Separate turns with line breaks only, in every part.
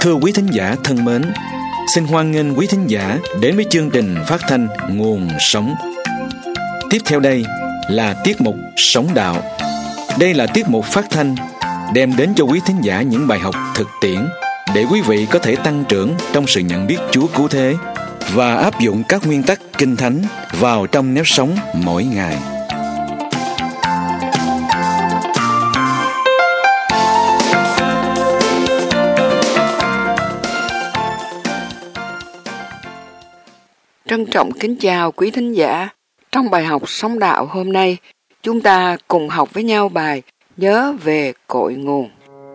Thưa quý thính giả thân mến, xin hoan nghênh quý thính giả đến với chương trình phát thanh Nguồn Sống. Tiếp theo đây là tiết mục Sống Đạo. Đây là tiết mục phát thanh đem đến cho quý thính giả những bài học thực tiễn để quý vị có thể tăng trưởng trong sự nhận biết Chúa cứu thế và áp dụng các nguyên tắc Kinh Thánh vào trong nếp sống mỗi ngày.
Trân trọng kính chào quý thính giả. Trong bài học Sống Đạo hôm nay, chúng ta cùng học với nhau bài Nhớ về cội nguồn.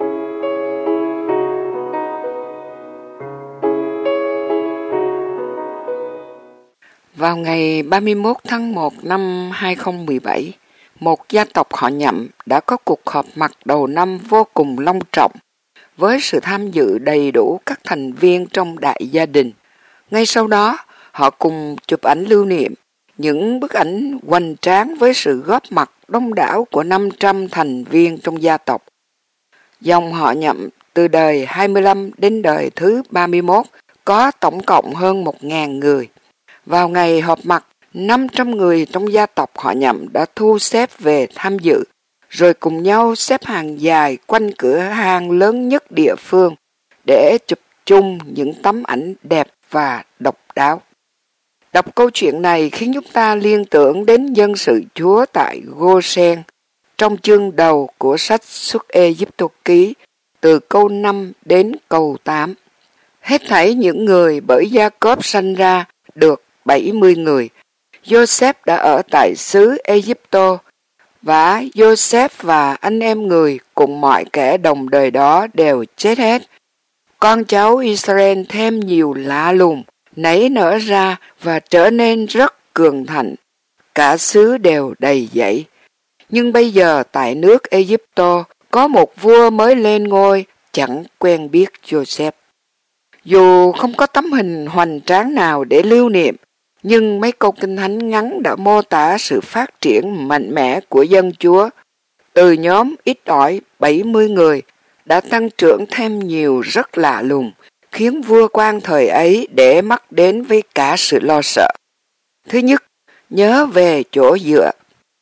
Vào ngày 31 tháng 1 năm 2017, một gia tộc họ Nhậm đã có cuộc họp mặt đầu năm vô cùng long trọng, với sự tham dự đầy đủ các thành viên trong đại gia đình. Ngay sau đó, họ cùng chụp ảnh lưu niệm, những bức ảnh hoành tráng với sự góp mặt đông đảo của 500 thành viên trong gia tộc. Dòng họ Nhậm từ đời 25 đến đời thứ 31 có tổng cộng hơn 1.000 người. Vào ngày họp mặt, 500 người trong gia tộc họ Nhậm đã thu xếp về tham dự, rồi cùng nhau xếp hàng dài quanh cửa hàng lớn nhất địa phương để chụp chung những tấm ảnh đẹp và độc đáo. Đọc câu chuyện này khiến chúng ta liên tưởng đến dân sự Chúa tại Gô-sen trong chương đầu của sách Xuất Ê-díp-tô ký từ câu 5 đến câu 8. Hết thảy những người bởi Gia-cốp sanh ra được 70 người. Giô-xép đã ở tại xứ Ê-díp-tô và Giô-xép và anh em người cùng mọi kẻ đồng đời đó đều chết hết. Con cháu Israel thêm nhiều lạ lùng, nảy nở ra và trở nên rất cường thịnh. Cả xứ đều đầy dẫy. Nhưng bây giờ tại nước Ê-díp-tô có một vua mới lên ngôi chẳng quen biết Giô-xép. Dù không có tấm hình hoành tráng nào để lưu niệm, nhưng mấy câu kinh thánh ngắn đã mô tả sự phát triển mạnh mẽ của dân Chúa. Từ nhóm ít ỏi 70 người đã tăng trưởng thêm nhiều rất lạ lùng, khiến vua quan thời ấy để mắt đến với cả sự lo sợ. Thứ nhất, nhớ về chỗ dựa.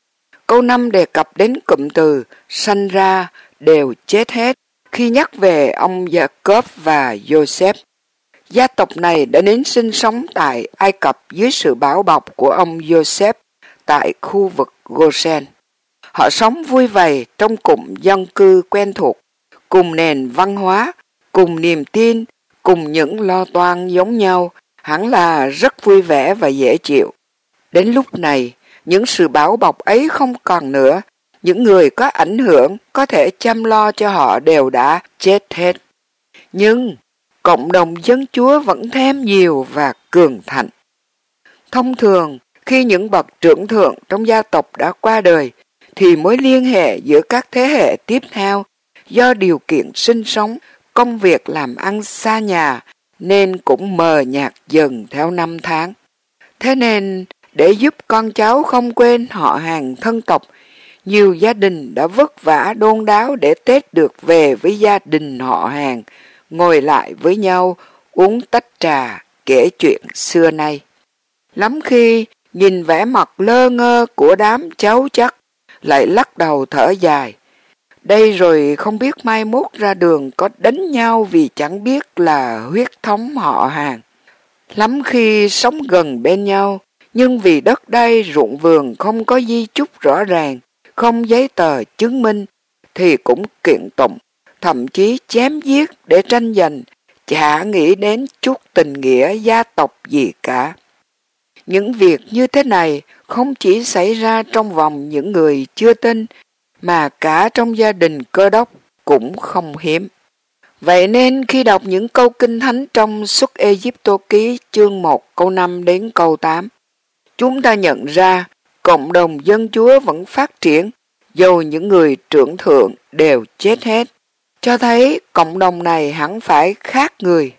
Câu 5 đề cập đến cụm từ sanh ra đều chết hết khi nhắc về ông Gia-cốp và Giô-xép. Gia tộc này đã đến sinh sống tại Ai Cập dưới sự bảo bọc của ông Giô-xép tại khu vực Gô-sen. Họ sống vui vầy trong cụm dân cư quen thuộc, cùng nền văn hóa, cùng niềm tin, cùng những lo toan giống nhau, hẳn là rất vui vẻ và dễ chịu. Đến lúc này, những sự bảo bọc ấy không còn nữa, những người có ảnh hưởng có thể chăm lo cho họ đều đã chết hết. Nhưng cộng đồng dân Chúa vẫn thêm nhiều và cường thịnh. Thông thường, khi những bậc trưởng thượng trong gia tộc đã qua đời, thì mối liên hệ giữa các thế hệ tiếp theo do điều kiện sinh sống, công việc làm ăn xa nhà nên cũng mờ nhạt dần theo năm tháng. Thế nên, để giúp con cháu không quên họ hàng thân tộc, nhiều gia đình đã vất vả đôn đáo để Tết được về với gia đình họ hàng, ngồi lại với nhau, uống tách trà, kể chuyện xưa nay. Lắm khi nhìn vẻ mặt lơ ngơ của đám cháu chắc, lại lắc đầu thở dài. Đây rồi không biết mai mốt ra đường có đánh nhau vì chẳng biết là huyết thống họ hàng. Lắm khi sống gần bên nhau, nhưng vì đất đai ruộng vườn không có di chúc rõ ràng, không giấy tờ chứng minh, thì cũng kiện tụng, thậm chí chém giết để tranh giành, chả nghĩ đến chút tình nghĩa gia tộc gì cả. Những việc như thế này không chỉ xảy ra trong vòng những người chưa tin, mà cả trong gia đình Cơ Đốc cũng không hiếm. Vậy nên khi đọc những câu kinh thánh trong Xuất Ê-díp-tô ký chương 1 câu 5 đến câu 8, chúng ta nhận ra cộng đồng dân Chúa vẫn phát triển, dầu những người trưởng thượng đều chết hết, cho thấy cộng đồng này hẳn phải khác người.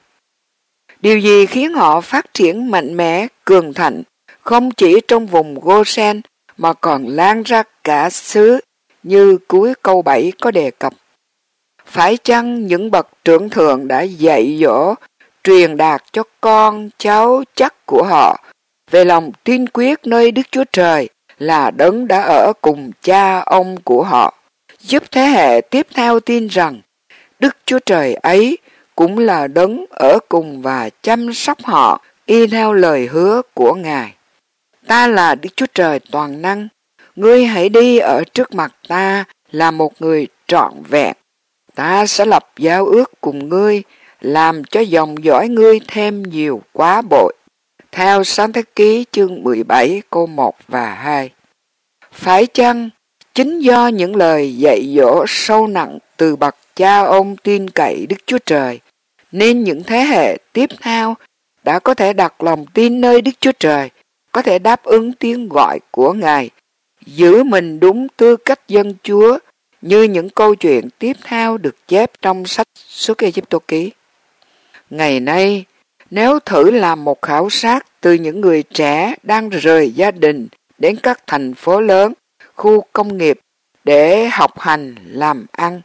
Điều gì khiến họ phát triển mạnh mẽ, cường thịnh, không chỉ trong vùng Gô-sen mà còn lan ra cả xứ như cuối câu 7 có đề cập. Phải chăng những bậc trưởng thượng đã dạy dỗ, truyền đạt cho con cháu chắc của họ về lòng tin quyết nơi Đức Chúa Trời là Đấng đã ở cùng cha ông của họ, giúp thế hệ tiếp theo tin rằng Đức Chúa Trời ấy cũng là Đấng ở cùng và chăm sóc họ y theo lời hứa của Ngài. Ta là Đức Chúa Trời toàn năng, ngươi hãy đi ở trước mặt ta là một người trọn vẹn. Ta sẽ lập giao ước cùng ngươi, làm cho dòng dõi ngươi thêm nhiều quá bội. Theo Sáng Thế Ký chương 17 câu 1 và 2. Phải chăng chính do những lời dạy dỗ sâu nặng từ bậc cha ông tin cậy Đức Chúa Trời, nên những thế hệ tiếp theo đã có thể đặt lòng tin nơi Đức Chúa Trời, có thể đáp ứng tiếng gọi của Ngài, giữ mình đúng tư cách dân Chúa, như những câu chuyện tiếp theo được chép trong sách Xuất Ê-díp-tô ký. Ngày nay, nếu thử làm một khảo sát từ những người trẻ đang rời gia đình đến các thành phố lớn, khu công nghiệp để học hành, làm ăn,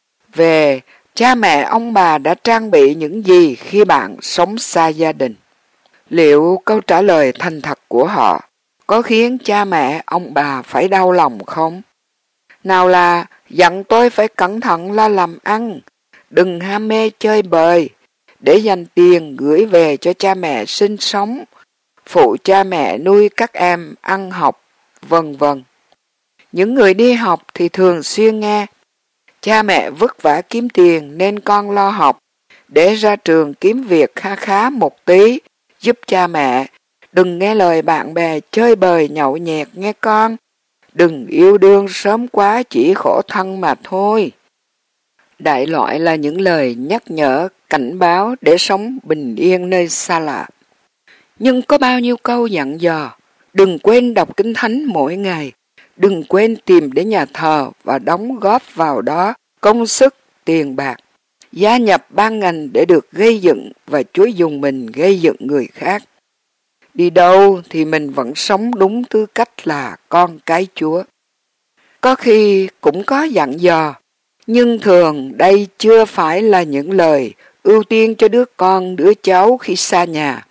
về cha mẹ ông bà đã trang bị những gì khi bạn sống xa gia đình? Liệu câu trả lời thành thật của họ có khiến cha mẹ ông bà phải đau lòng không? Nào là dặn tôi phải cẩn thận lo làm ăn, đừng ham mê chơi bời, để dành tiền gửi về cho cha mẹ sinh sống, phụ cha mẹ nuôi các em ăn học, vân vân. Những người đi học thì thường xuyên nghe, cha mẹ vất vả kiếm tiền nên con lo học, để ra trường kiếm việc khá khá một tí, giúp cha mẹ. Đừng nghe lời bạn bè chơi bời nhậu nhẹt nghe con, đừng yêu đương sớm quá chỉ khổ thân mà thôi. Đại loại là những lời nhắc nhở, cảnh báo để sống bình yên nơi xa lạ. Nhưng có bao nhiêu câu dặn dò, đừng quên đọc Kinh Thánh mỗi ngày, đừng quên tìm đến nhà thờ và đóng góp vào đó công sức, tiền bạc, gia nhập ban ngành để được gây dựng và Chúa dùng mình gây dựng người khác. Đi đâu thì mình vẫn sống đúng tư cách là con cái Chúa. Có khi cũng có dặn dò, nhưng thường đây chưa phải là những lời ưu tiên cho đứa con, đứa cháu khi xa nhà,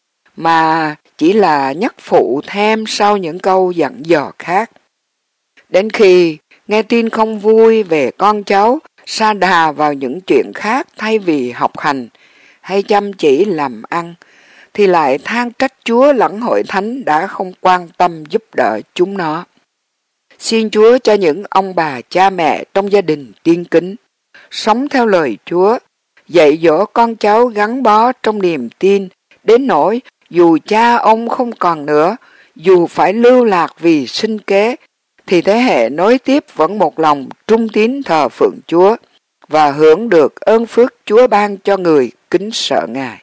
mà chỉ là nhắc phụ thêm sau những câu dặn dò khác. Đến khi nghe tin không vui về con cháu sa đà vào những chuyện khác thay vì học hành hay chăm chỉ làm ăn, thì lại than trách Chúa lẫn hội thánh đã không quan tâm giúp đỡ chúng nó. Xin Chúa cho những ông bà cha mẹ trong gia đình tiên kính sống theo lời Chúa, dạy dỗ con cháu gắn bó trong niềm tin, đến nỗi dù cha ông không còn nữa, dù phải lưu lạc vì sinh kế, thì thế hệ nối tiếp vẫn một lòng trung tín thờ phượng Chúa và hưởng được ơn phước Chúa ban cho người kính sợ Ngài.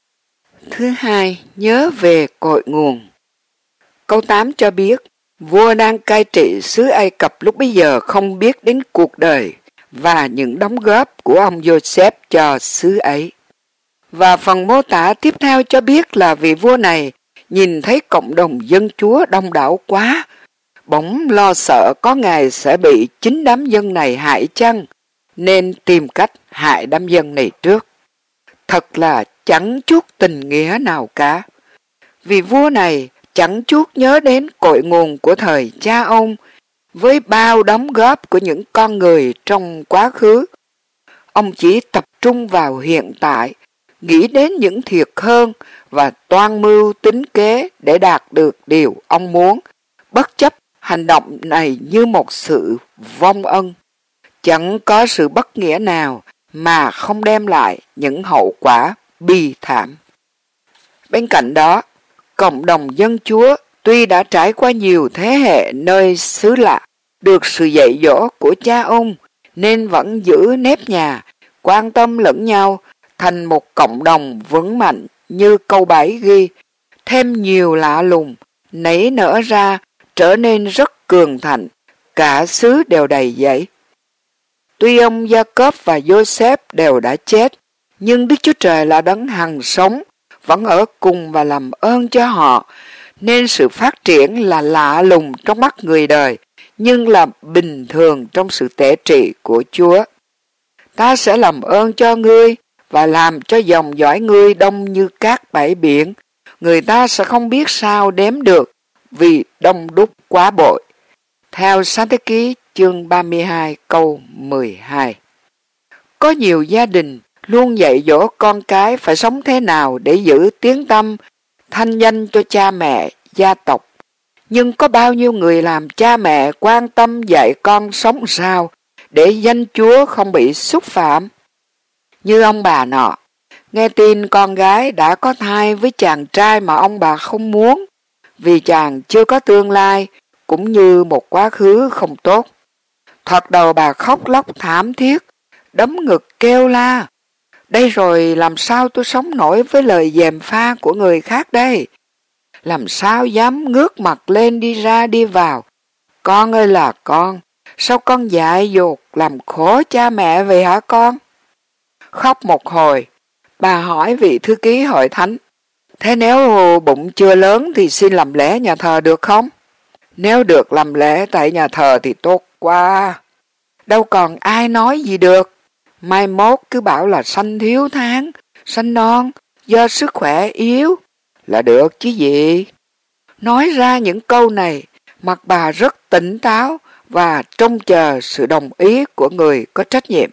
Thứ hai, nhớ về cội nguồn. Câu 8 cho biết, vua đang cai trị xứ Ai Cập lúc bấy giờ không biết đến cuộc đời và những đóng góp của ông Joseph cho xứ ấy. Và phần mô tả tiếp theo cho biết là vị vua này nhìn thấy cộng đồng dân Chúa đông đảo quá, bỗng lo sợ có ngày sẽ bị chính đám dân này hại chăng, nên tìm cách hại đám dân này trước. Thật là chẳng chút tình nghĩa nào cả. Vì vua này chẳng chút nhớ đến cội nguồn của thời cha ông với bao đóng góp của những con người trong quá khứ. Ông chỉ tập trung vào hiện tại, nghĩ đến những thiệt hơn và toan mưu tính kế để đạt được điều ông muốn, bất chấp hành động này như một sự vong ân. Chẳng có sự bất nghĩa nào mà không đem lại những hậu quả bi thảm. Bên cạnh đó, cộng đồng dân Chúa tuy đã trải qua nhiều thế hệ nơi xứ lạ, được sự dạy dỗ của cha ông, nên vẫn giữ nếp nhà, quan tâm lẫn nhau, thành một cộng đồng vững mạnh như câu 7 ghi, thêm nhiều lạ lùng, nảy nở ra, trở nên rất cường thịnh, cả xứ đều đầy dẫy. Tuy ông Gia-cốp và Joseph đều đã chết, nhưng Đức Chúa Trời là đấng hằng sống, vẫn ở cùng và làm ơn cho họ, nên sự phát triển là lạ lùng trong mắt người đời, nhưng là bình thường trong sự tể trị của Chúa. ta sẽ làm ơn cho ngươi và làm cho dòng dõi ngươi đông như cát bãi biển. Người ta sẽ không biết sao đếm được vì đông đúc quá bội. Theo Sáng Thế Ký chương 32 câu 12. Có nhiều gia đình luôn dạy dỗ con cái phải sống thế nào để giữ tiếng tăm, thanh danh cho cha mẹ, gia tộc. Nhưng có bao nhiêu người làm cha mẹ quan tâm dạy con sống sao để danh Chúa không bị xúc phạm? Như ông bà nọ, nghe tin con gái đã có thai với chàng trai mà ông bà không muốn, vì chàng chưa có tương lai, cũng như một quá khứ không tốt. Thoạt đầu bà khóc lóc thảm thiết, đấm ngực kêu la. Đây rồi làm sao tôi sống nổi với lời gièm pha của người khác đây? Làm sao dám ngước mặt lên đi ra đi vào? Con ơi là con, sao con dại dột làm khổ cha mẹ vậy hả con? Khóc một hồi, bà hỏi vị thư ký hội thánh, thế nếu bụng chưa lớn thì xin làm lễ nhà thờ được không? Nếu được làm lễ tại nhà thờ thì tốt quá. Đâu còn ai nói gì được. Mai mốt cứ bảo là sanh thiếu tháng, sanh non, do sức khỏe yếu là được chứ gì. Nói ra những câu này, mặt bà rất tỉnh táo và trông chờ sự đồng ý của người có trách nhiệm.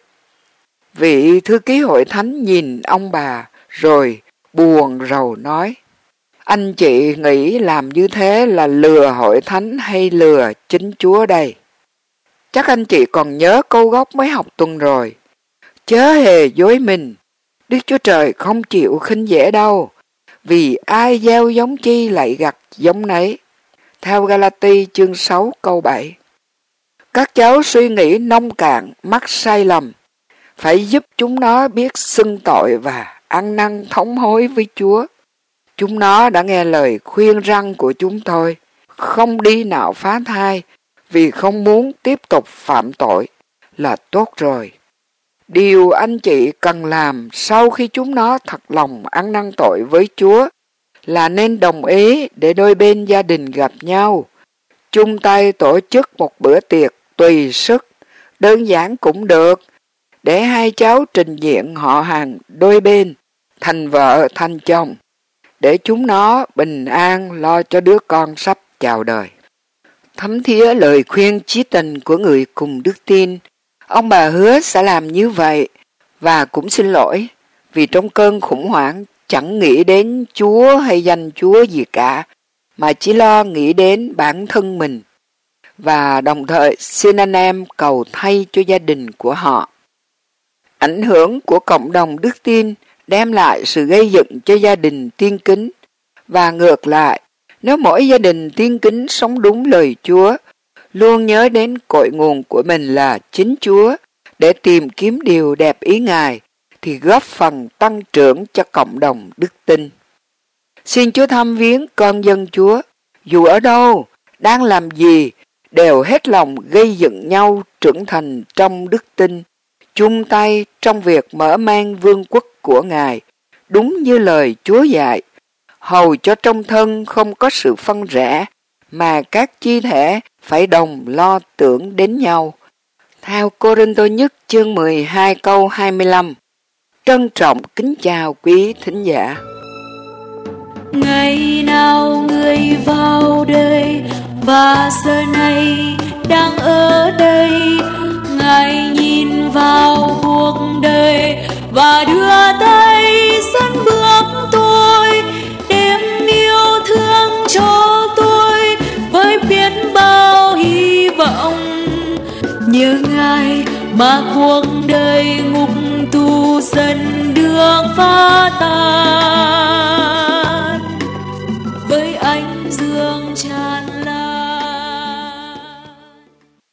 Vị thư ký hội thánh nhìn ông bà rồi buồn rầu nói, anh chị nghĩ làm như thế là lừa hội thánh hay lừa chính Chúa đây? Chắc anh chị còn nhớ câu gốc mới học tuần rồi. Chớ hề dối mình, Đức Chúa Trời không chịu khinh dễ đâu, vì ai gieo giống chi lại gặt giống nấy. Theo Galati chương 6 câu 7. Các cháu suy nghĩ nông cạn, mắc sai lầm, phải giúp chúng nó biết xưng tội và ăn năn thống hối với Chúa. Chúng nó đã nghe lời khuyên răn của chúng tôi, không đi nào phá thai, vì không muốn tiếp tục phạm tội là tốt rồi. Điều anh chị cần làm sau khi chúng nó thật lòng ăn năn tội với Chúa là nên đồng ý để đôi bên gia đình gặp nhau, chung tay tổ chức một bữa tiệc tùy sức, đơn giản cũng được, để hai cháu trình diện họ hàng đôi bên, thành vợ thành chồng, để chúng nó bình an lo cho đứa con sắp chào đời. Thấm thía lời khuyên chí tình của người cùng đức tin, ông bà hứa sẽ làm như vậy, và cũng xin lỗi vì trong cơn khủng hoảng chẳng nghĩ đến Chúa hay danh Chúa gì cả, mà chỉ lo nghĩ đến bản thân mình, và đồng thời xin anh em cầu thay cho gia đình của họ. Ảnh hưởng của cộng đồng đức tin đem lại sự gây dựng cho gia đình tiên kính, và ngược lại, nếu mỗi gia đình tiên kính sống đúng lời Chúa, luôn nhớ đến cội nguồn của mình là chính Chúa để tìm kiếm điều đẹp ý Ngài, thì góp phần tăng trưởng cho cộng đồng đức tin. Xin Chúa thăm viếng con dân Chúa, dù ở đâu, đang làm gì, đều hết lòng gây dựng nhau trưởng thành trong đức tin, chung tay trong việc mở mang vương quốc của Ngài, đúng như lời Chúa dạy, hầu cho trong thân không có sự phân rẽ, mà các chi thể phải đồng lo tưởng đến nhau. Theo Cô-rinh-tô nhất chương 12 câu 25. Trân trọng kính chào quý thính giả.
Ngày nào người vào đời và giờ này đang ở đây, Ngài nhìn vào cuộc đời và đưa tay dẫn bước tôi, đem yêu thương cho tôi với biết bao hy vọng. Nhờ Ngài mà cuộc đời ngục tù dần được phá tan.